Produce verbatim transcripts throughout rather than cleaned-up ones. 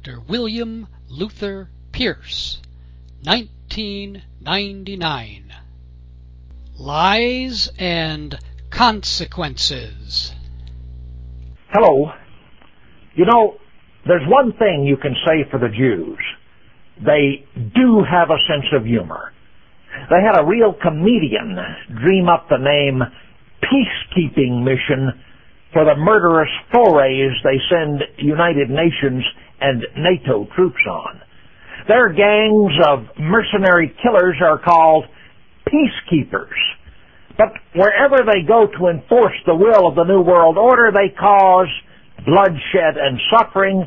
Doctor William Luther Pierce, nineteen ninety-nine. Lies and Consequences. Hello. You know, there's one thing you can say for the Jews. They do have a sense of humor. They had a real comedian dream up the name Peacekeeping Mission for the murderous forays they send United Nations and NATO troops on. Their gangs of mercenary killers are called peacekeepers. But wherever they go to enforce the will of the New World Order, they cause bloodshed and suffering,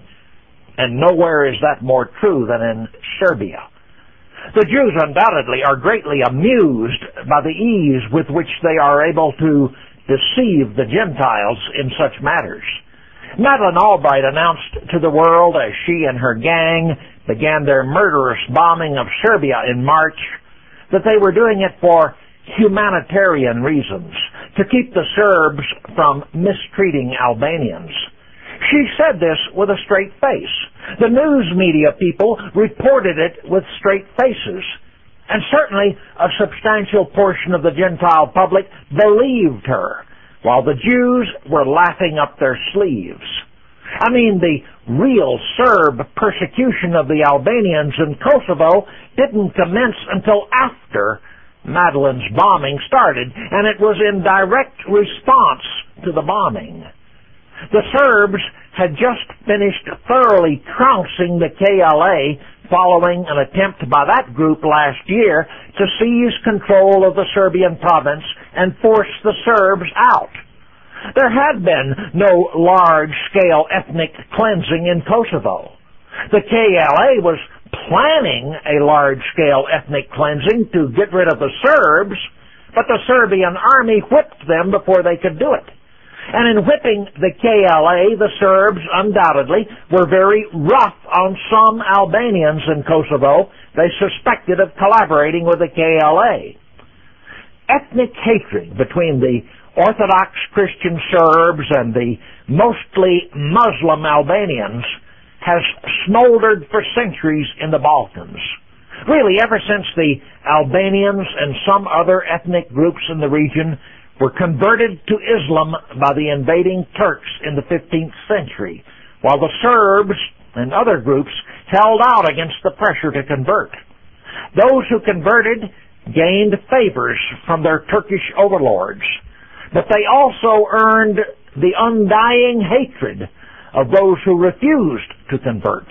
and nowhere is that more true than in Serbia. The Jews undoubtedly are greatly amused by the ease with which they are able to deceive the Gentiles in such matters. Madeleine Albright announced to the world as she and her gang began their murderous bombing of Serbia in March that they were doing it for humanitarian reasons, to keep the Serbs from mistreating Albanians. She said this with a straight face. The news media people reported it with straight faces. And certainly a substantial portion of the Gentile public believed her, while the Jews were laughing up their sleeves. I mean, the real Serb persecution of the Albanians in Kosovo didn't commence until after Madeleine's bombing started, and it was in direct response to the bombing. The Serbs had just finished thoroughly trouncing the K L A following an attempt by that group last year to seize control of the Serbian province and force the Serbs out. There had been no large-scale ethnic cleansing in Kosovo. The K L A was planning a large-scale ethnic cleansing to get rid of the Serbs, but the Serbian army whipped them before they could do it. And in whipping the K L A, the Serbs undoubtedly were very rough on some Albanians in Kosovo they suspected of collaborating with the K L A. Ethnic hatred between the Orthodox Christian Serbs and the mostly Muslim Albanians has smoldered for centuries in the Balkans. Really, ever since the Albanians and some other ethnic groups in the region were converted to Islam by the invading Turks in the fifteenth century, while the Serbs and other groups held out against the pressure to convert. Those who converted gained favors from their Turkish overlords, but they also earned the undying hatred of those who refused to convert.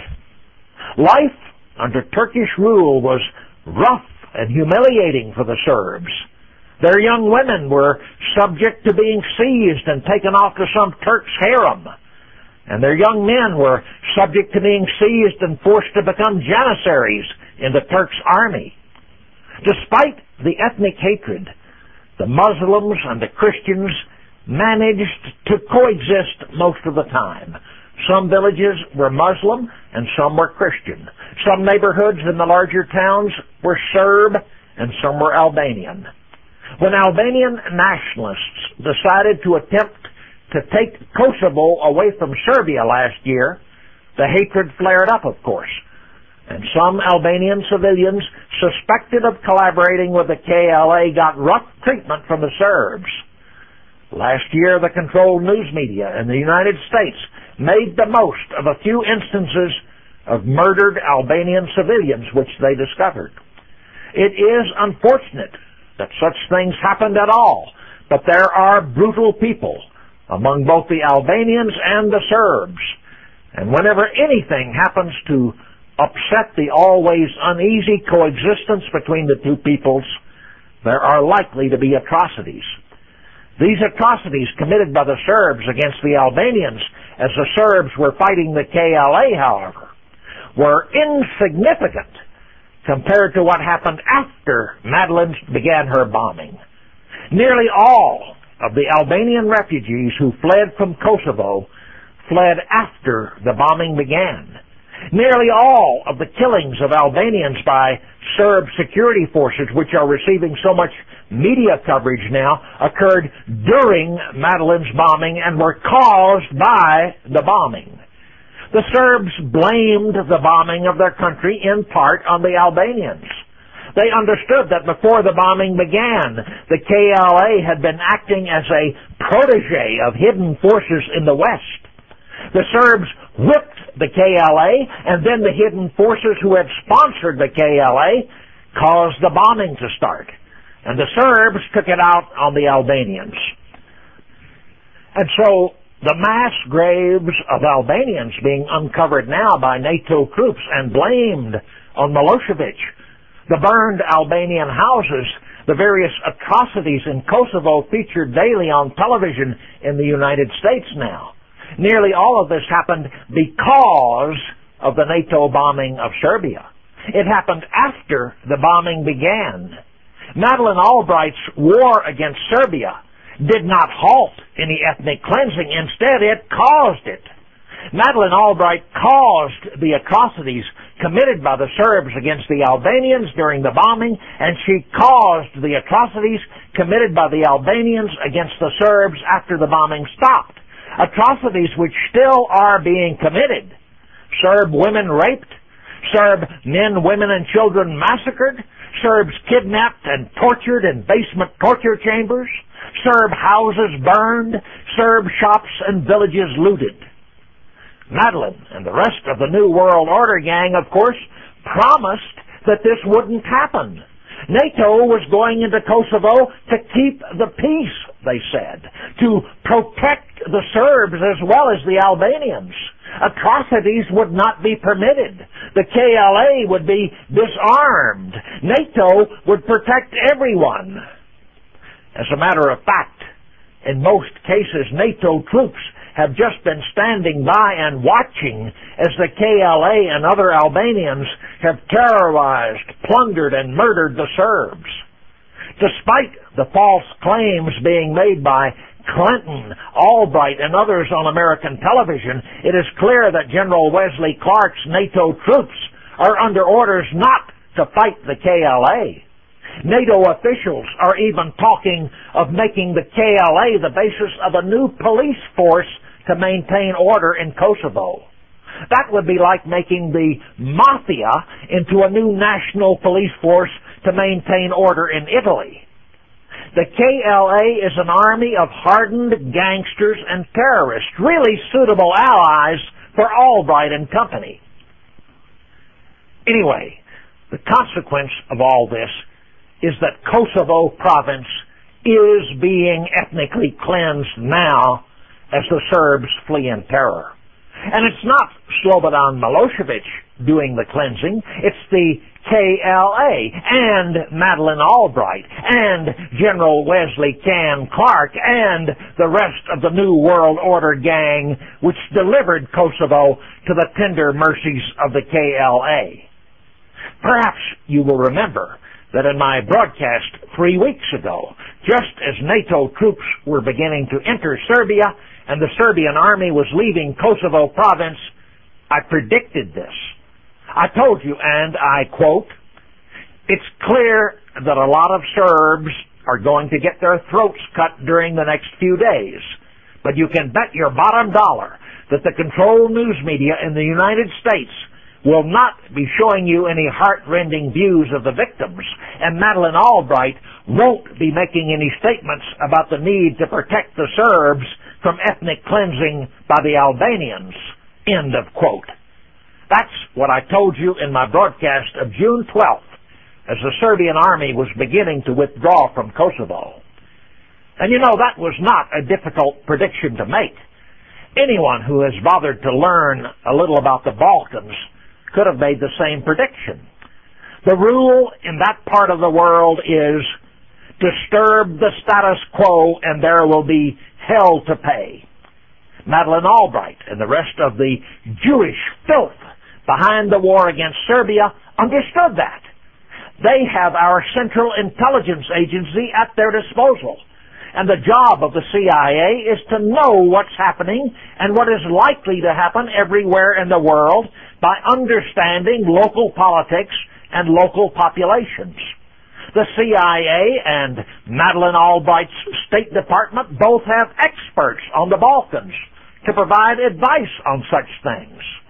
Life under Turkish rule was rough and humiliating for the Serbs. Their young women were subject to being seized and taken off to some Turk's harem, and their young men were subject to being seized and forced to become janissaries in the Turk's army. Despite the ethnic hatred, the Muslims and the Christians managed to coexist most of the time. Some villages were Muslim and some were Christian. Some neighborhoods in the larger towns were Serb and some were Albanian. When Albanian nationalists decided to attempt to take Kosovo away from Serbia last year, the hatred flared up, of course, and some Albanian civilians suspected of collaborating with the K L A got rough treatment from the Serbs. Last year, the controlled news media in the United States made the most of a few instances of murdered Albanian civilians which they discovered. It is unfortunate that such things happened at all, but there are brutal people among both the Albanians and the Serbs, and whenever anything happens to upset the always uneasy coexistence between the two peoples, there are likely to be atrocities. These atrocities committed by the Serbs against the Albanians as the Serbs were fighting the K L A, however, were insignificant compared to what happened after Madeleine began her bombing. Nearly all of the Albanian refugees who fled from Kosovo fled after the bombing began. Nearly all of the killings of Albanians by Serb security forces, which are receiving so much media coverage now, occurred during Madeleine's bombing and were caused by the bombing. The Serbs blamed the bombing of their country in part on the Albanians. They understood that before the bombing began, the K L A had been acting as a protege of hidden forces in the West. The Serbs whipped the K L A, and then the hidden forces who had sponsored the K L A caused the bombing to start. And the Serbs took it out on the Albanians. And so the mass graves of Albanians being uncovered now by NATO troops and blamed on Milosevic, the burned Albanian houses, the various atrocities in Kosovo featured daily on television in the United States now. Nearly all of this happened because of the NATO bombing of Serbia. It happened after the bombing began. Madeleine Albright's war against Serbia did not halt any ethnic cleansing. Instead, it caused it. Madeleine Albright caused the atrocities committed by the Serbs against the Albanians during the bombing, and she caused the atrocities committed by the Albanians against the Serbs after the bombing stopped. Atrocities which still are being committed. Serb women raped, Serb men, women, and children massacred, Serbs kidnapped and tortured in basement torture chambers, Serb houses burned, Serb shops and villages looted. Madeleine and the rest of the New World Order gang, of course, promised that this wouldn't happen. NATO was going into Kosovo to keep the peace, they said, to protect the Serbs as well as the Albanians. Atrocities would not be permitted. The K L A would be disarmed. NATO would protect everyone. As a matter of fact, in most cases, NATO troops have just been standing by and watching as the K L A and other Albanians have terrorized, plundered, and murdered the Serbs. Despite the false claims being made by Clinton, Albright, and others on American television, it is clear that General Wesley Clark's NATO troops are under orders not to fight the K L A. NATO officials are even talking of making the K L A the basis of a new police force to maintain order in Kosovo. That would be like making the Mafia into a new national police force to maintain order in Italy. The K L A is an army of hardened gangsters and terrorists, really suitable allies for Albright and company. Anyway, the consequence of all this is that Kosovo province is being ethnically cleansed now as the Serbs flee in terror. And it's not Slobodan Milosevic doing the cleansing, it's the K L A and Madeleine Albright and General Wesley Can Clark and the rest of the New World Order gang which delivered Kosovo to the tender mercies of the K L A. Perhaps you will remember that in my broadcast three weeks ago, just as NATO troops were beginning to enter Serbia and the Serbian army was leaving Kosovo province, I predicted this. I told you, and I quote, "It's clear that a lot of Serbs are going to get their throats cut during the next few days, but you can bet your bottom dollar that the controlled news media in the United States will not be showing you any heart-rending views of the victims, and Madeleine Albright won't be making any statements about the need to protect the Serbs from ethnic cleansing by the Albanians." End of quote. That's what I told you in my broadcast of June twelfth, as the Serbian army was beginning to withdraw from Kosovo. And you know, that was not a difficult prediction to make. Anyone who has bothered to learn a little about the Balkans could have made the same prediction. The rule in that part of the world is disturb the status quo and there will be hell to pay. Madeleine Albright and the rest of the Jewish filth behind the war against Serbia understood that. They have our Central Intelligence Agency at their disposal. And the job of the C I A is to know what's happening and what is likely to happen everywhere in the world by understanding local politics and local populations. The C I A and Madeleine Albright's State Department both have experts on the Balkans to provide advice on such things.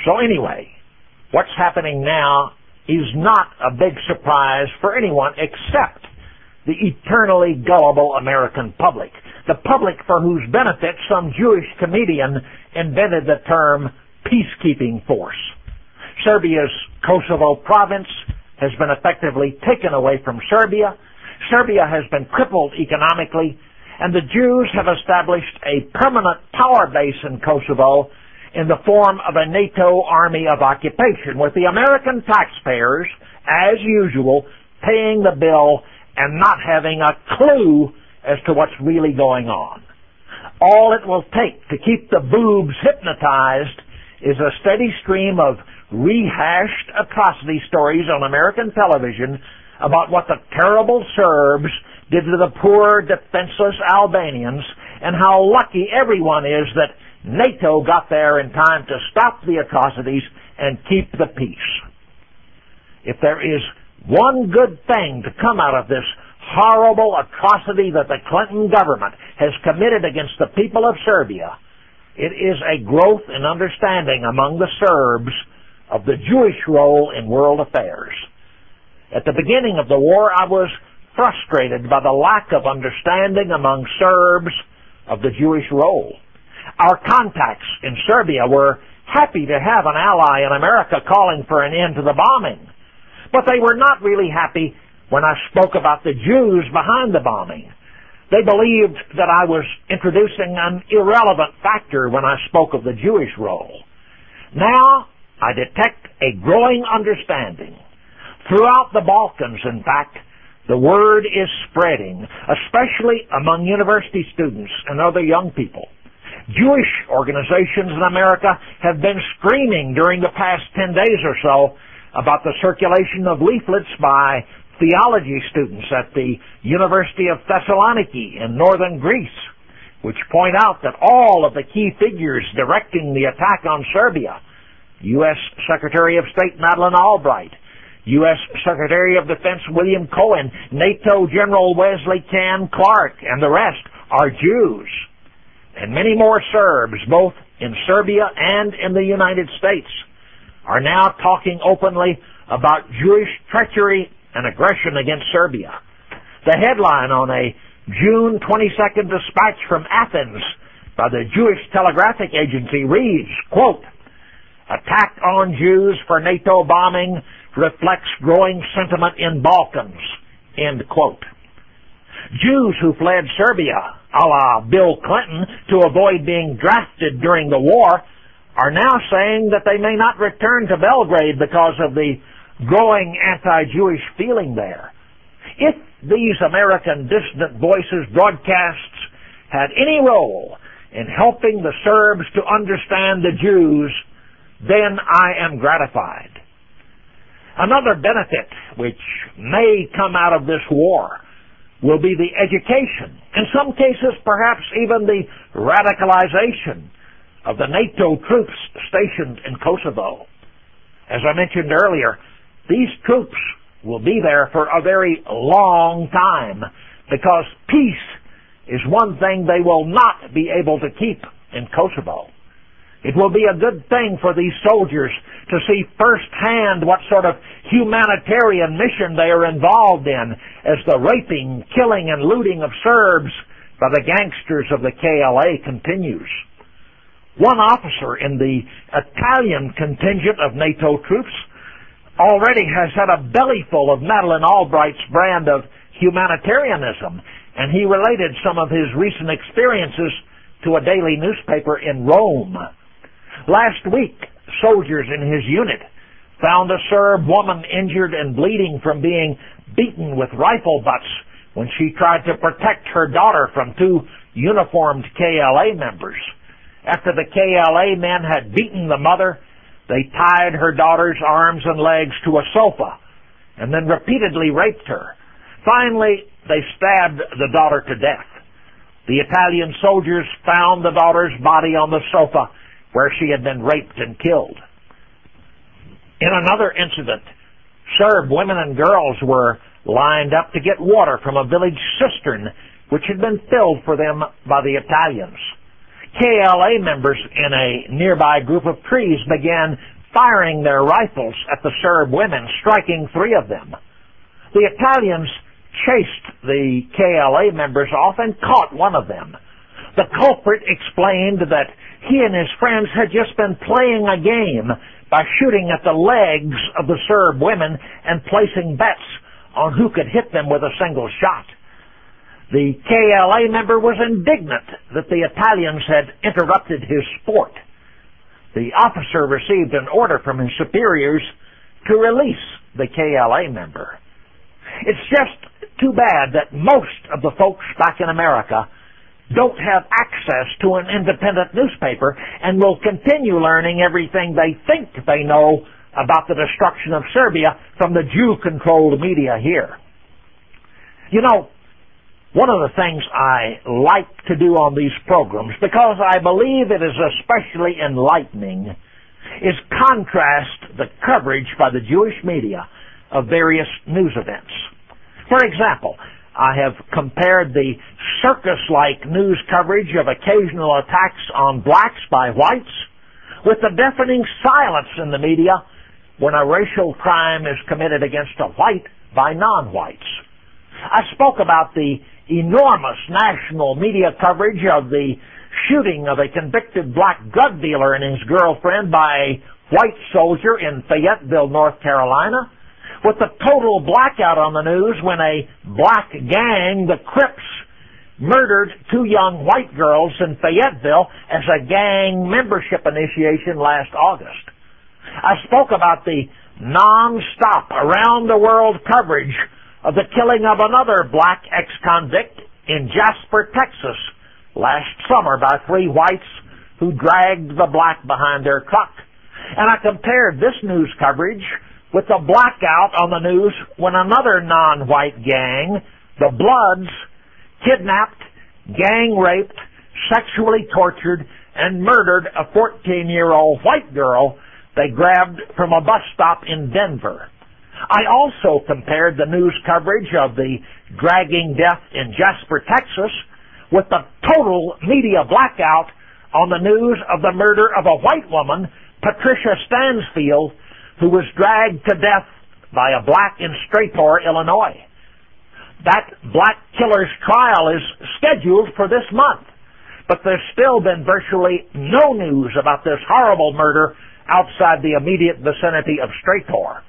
So anyway, what's happening now is not a big surprise for anyone except the eternally gullible American public, the public for whose benefit some Jewish comedian invented the term peacekeeping force. Serbia's Kosovo province has been effectively taken away from Serbia. Serbia has been crippled economically, and the Jews have established a permanent power base in Kosovo in the form of a NATO army of occupation, with the American taxpayers, as usual, paying the bill and not having a clue as to what's really going on. All it will take to keep the boobs hypnotized is a steady stream of rehashed atrocity stories on American television about what the terrible Serbs did to the poor, defenseless Albanians, and how lucky everyone is that NATO got there in time to stop the atrocities and keep the peace. If there is one good thing to come out of this horrible atrocity that the Clinton government has committed against the people of Serbia, it is a growth in understanding among the Serbs of the Jewish role in world affairs. At the beginning of the war, I was frustrated by the lack of understanding among Serbs of the Jewish role. Our contacts in Serbia were happy to have an ally in America calling for an end to the bombing, but they were not really happy when I spoke about the Jews behind the bombing. They believed that I was introducing an irrelevant factor when I spoke of the Jewish role. Now, I detect a growing understanding. Throughout the Balkans, in fact, the word is spreading, especially among university students and other young people. Jewish organizations in America have been screaming during the past ten days or so about the circulation of leaflets by theology students at the University of Thessaloniki in northern Greece, which point out that all of the key figures directing the attack on Serbia, U S Secretary of State Madeleine Albright, U S Secretary of Defense William Cohen, NATO General Wesley Kahn Clark, and the rest are Jews. And many more Serbs, both in Serbia and in the United States, are now talking openly about Jewish treachery and aggression against Serbia. The headline on a June twenty-second dispatch from Athens by the Jewish Telegraphic Agency reads, quote, "Attack on Jews for NATO bombing reflects growing sentiment in Balkans," end quote. Jews who fled Serbia, a la Bill Clinton, to avoid being drafted during the war, are now saying that they may not return to Belgrade because of the growing anti-Jewish feeling there. If these American dissident voices broadcasts had any role in helping the Serbs to understand the Jews, then I am gratified. Another benefit which may come out of this war will be the education, in some cases perhaps even the radicalization of the NATO troops stationed in Kosovo. As I mentioned earlier, these troops will be there for a very long time because peace is one thing they will not be able to keep in Kosovo. It will be a good thing for these soldiers to see firsthand what sort of humanitarian mission they are involved in as the raping, killing, and looting of Serbs by the gangsters of the K L A continues. One officer in the Italian contingent of NATO troops already has had a bellyful of Madeleine Albright's brand of humanitarianism, and he related some of his recent experiences to a daily newspaper in Rome. Last week, soldiers in his unit found a Serb woman injured and bleeding from being beaten with rifle butts when she tried to protect her daughter from two uniformed K L A members. After the K L A men had beaten the mother, they tied her daughter's arms and legs to a sofa and then repeatedly raped her. Finally, they stabbed the daughter to death. The Italian soldiers found the daughter's body on the sofa where she had been raped and killed. In another incident, Serb women and girls were lined up to get water from a village cistern which had been filled for them by the Italians. K L A members in a nearby group of trees began firing their rifles at the Serb women, striking three of them. The Italians chased the K L A members off and caught one of them. The culprit explained that he and his friends had just been playing a game by shooting at the legs of the Serb women and placing bets on who could hit them with a single shot. The K L A member was indignant that the Italians had interrupted his sport. The officer received an order from his superiors to release the K L A member. It's just too bad that most of the folks back in America don't have access to an independent newspaper and will continue learning everything they think they know about the destruction of Serbia from the Jew-controlled media here. You know, one of the things I like to do on these programs, because I believe it is especially enlightening, is contrast the coverage by the Jewish media of various news events. For example, I have compared the circus-like news coverage of occasional attacks on blacks by whites with the deafening silence in the media when a racial crime is committed against a white by non-whites. I spoke about the enormous national media coverage of the shooting of a convicted black drug dealer and his girlfriend by a white soldier in Fayetteville, North Carolina, with the total blackout on the news when a black gang, the Crips, murdered two young white girls in Fayetteville as a gang membership initiation last August. I spoke about the non-stop, around-the-world coverage of the killing of another black ex-convict in Jasper, Texas, last summer by three whites who dragged the black behind their truck. And I compared this news coverage with the blackout on the news when another non-white gang, the Bloods, kidnapped, gang-raped, sexually tortured, and murdered a fourteen-year-old white girl they grabbed from a bus stop in Denver. I also compared the news coverage of the dragging death in Jasper, Texas, with the total media blackout on the news of the murder of a white woman, Patricia Stansfield, who was dragged to death by a black in Strathmore, Illinois. That black killer's trial is scheduled for this month, but there's still been virtually no news about this horrible murder outside the immediate vicinity of Strathmore.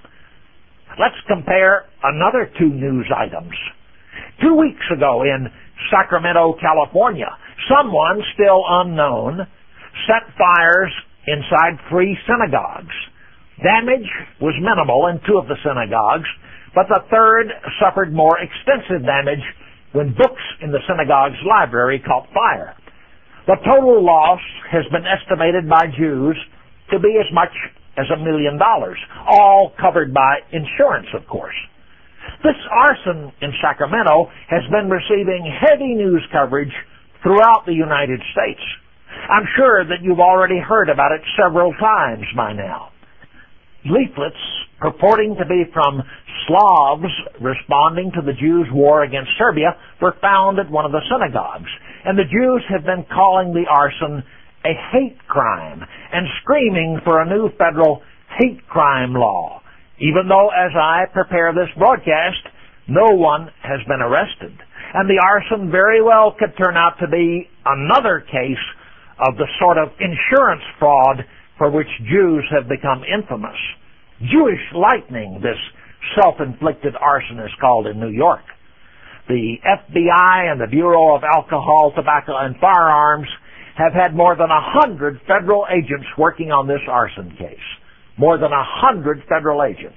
Let's compare another two news items. Two weeks ago in Sacramento, California, someone still unknown set fires inside three synagogues. Damage was minimal in two of the synagogues, but the third suffered more extensive damage when books in the synagogue's library caught fire. The total loss has been estimated by Jews to be as much as a million dollars, all covered by insurance, of course. This arson in Sacramento has been receiving heavy news coverage throughout the United States. I'm sure that you've already heard about it several times by now. Leaflets purporting to be from Slavs responding to the Jews' war against Serbia were found at one of the synagogues, and the Jews have been calling the arson a hate crime and screaming for a new federal hate crime law, even though, as I prepare this broadcast, no one has been arrested. And the arson very well could turn out to be another case of the sort of insurance fraud for which Jews have become infamous. Jewish lightning, this self-inflicted arson is called in New York. The F B I and the Bureau of Alcohol, Tobacco, and Firearms have had more than a hundred federal agents working on this arson case. More than a hundred federal agents.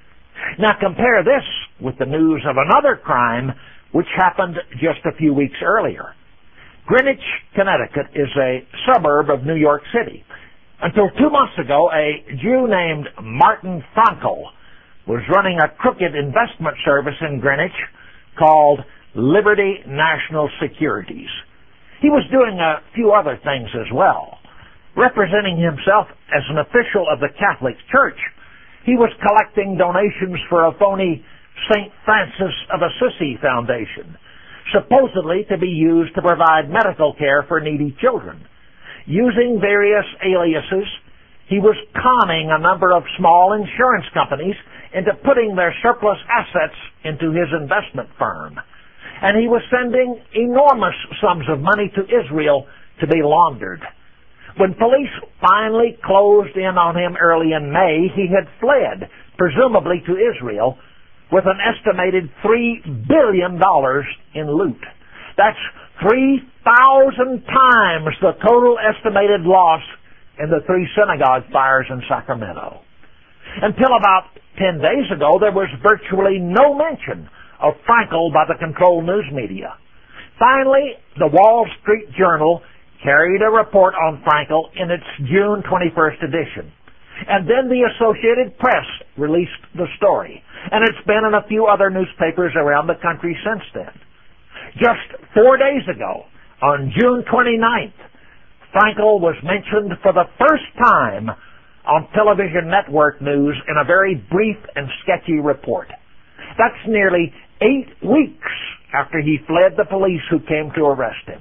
Now compare this with the news of another crime which happened just a few weeks earlier. Greenwich, Connecticut is a suburb of New York City. Until two months ago, a Jew named Martin Frankel was running a crooked investment service in Greenwich called Liberty National Securities. He was doing a few other things as well. Representing himself as an official of the Catholic Church, he was collecting donations for a phony Saint Francis of Assisi Foundation, supposedly to be used to provide medical care for needy children. Using various aliases, he was conning a number of small insurance companies into putting their surplus assets into his investment firm. And he was sending enormous sums of money to Israel to be laundered. When police finally closed in on him early in May, he had fled, presumably to Israel, with an estimated three billion dollars in loot. That's three thousand times the total estimated loss in the three synagogue fires in Sacramento. Until about ten days ago, there was virtually no mention of Frankel by the controlled news media. Finally, the Wall Street Journal carried a report on Frankel in its June twenty-first edition. And then the Associated Press released the story. And it's been in a few other newspapers around the country since then. Just four days ago, on June twenty-ninth, Frankel was mentioned for the first time on television network news in a very brief and sketchy report. That's nearly eight weeks after he fled the police who came to arrest him.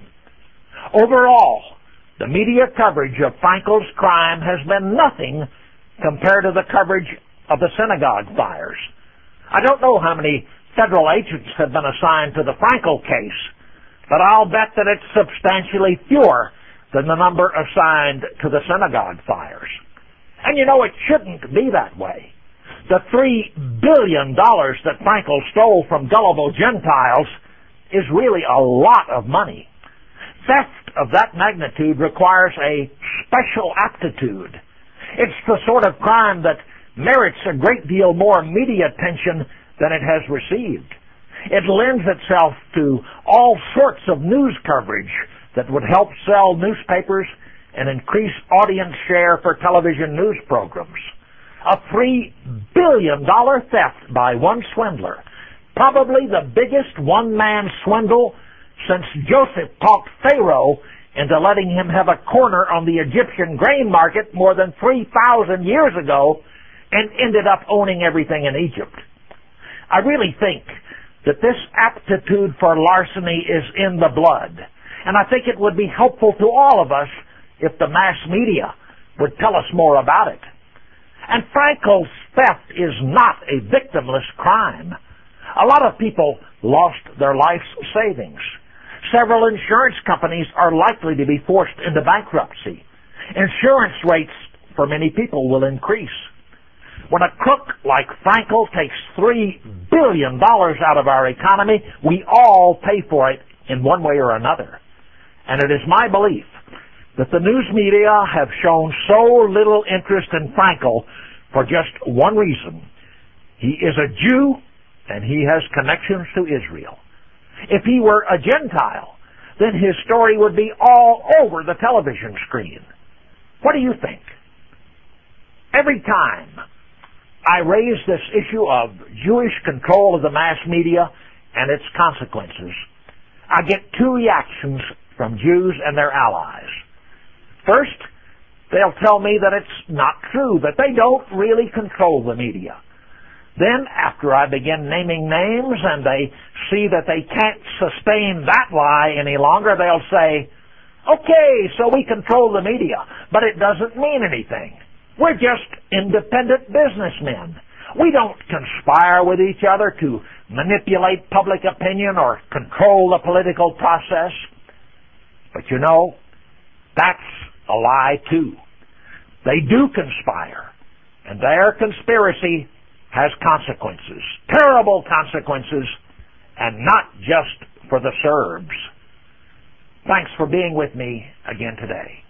Overall, the media coverage of Frankel's crime has been nothing compared to the coverage of the synagogue fires. I don't know how many federal agents have been assigned to the Frankel case, but I'll bet that it's substantially fewer than the number assigned to the synagogue fires. And you know, it shouldn't be that way. The three billion dollars that Frankel stole from gullible Gentiles is really a lot of money. Theft of that magnitude requires a special aptitude. It's the sort of crime that merits a great deal more media attention than it has received. It lends itself to all sorts of news coverage that would help sell newspapers and increase audience share for television news programs. A three billion dollars theft by one swindler, probably the biggest one-man swindle since Joseph talked Pharaoh into letting him have a corner on the Egyptian grain market more than three thousand years ago and ended up owning everything in Egypt. I really think that this aptitude for larceny is in the blood, and I think it would be helpful to all of us if the mass media would tell us more about it. And Frankel's theft is not a victimless crime. A lot of people lost their life's savings. Several insurance companies are likely to be forced into bankruptcy. Insurance rates for many people will increase. When a crook like Frankel takes three billion dollars out of our economy, we all pay for it in one way or another. And it is my belief that the news media have shown so little interest in Frankel for just one reason. He is a Jew and he has connections to Israel. If he were a Gentile, then his story would be all over the television screen. What do you think? Every time I raise this issue of Jewish control of the mass media and its consequences, I get two reactions from Jews and their allies. First, they'll tell me that it's not true, that they don't really control the media. Then, after I begin naming names and they see that they can't sustain that lie any longer, they'll say, okay, so we control the media, but it doesn't mean anything. We're just independent businessmen. We don't conspire with each other to manipulate public opinion or control the political process. But you know, that's a lie too. They do conspire, and their conspiracy has consequences, terrible consequences, and not just for the Serbs. Thanks for being with me again today.